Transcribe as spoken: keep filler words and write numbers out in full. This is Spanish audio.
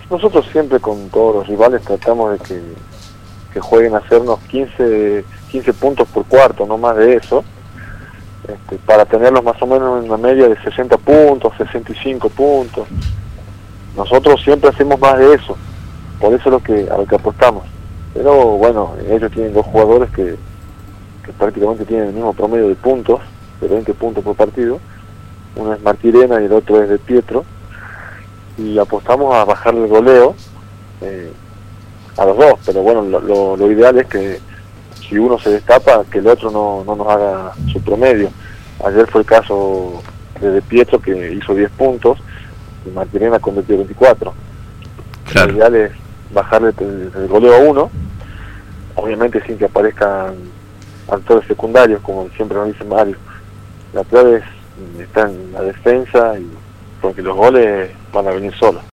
Nosotros siempre con todos los rivales tratamos de que, que jueguen a hacernos quince, quince puntos por cuarto, no más de eso, este, para tenerlos más o menos en una media de sesenta puntos, sesenta y cinco puntos. Nosotros siempre hacemos más de eso, por eso es lo que, a lo que apostamos. Pero bueno, ellos tienen dos jugadores que, que prácticamente tienen el mismo promedio de puntos, de veinte puntos por partido. Uno es Martirena y el otro es De Pietro. Y apostamos a bajarle el goleo eh, a los dos, pero bueno, lo, lo, lo ideal es que si uno se destapa, que el otro no, no nos haga su promedio. Ayer fue el caso de De Pietro, que hizo diez puntos y Martirena convirtió veinticuatro. Claro. Lo ideal es bajarle el, el goleo a uno, obviamente sin que aparezcan actores secundarios, como siempre nos dice Mario. La clave es, está en la defensa, y porque los goles van a venir solos.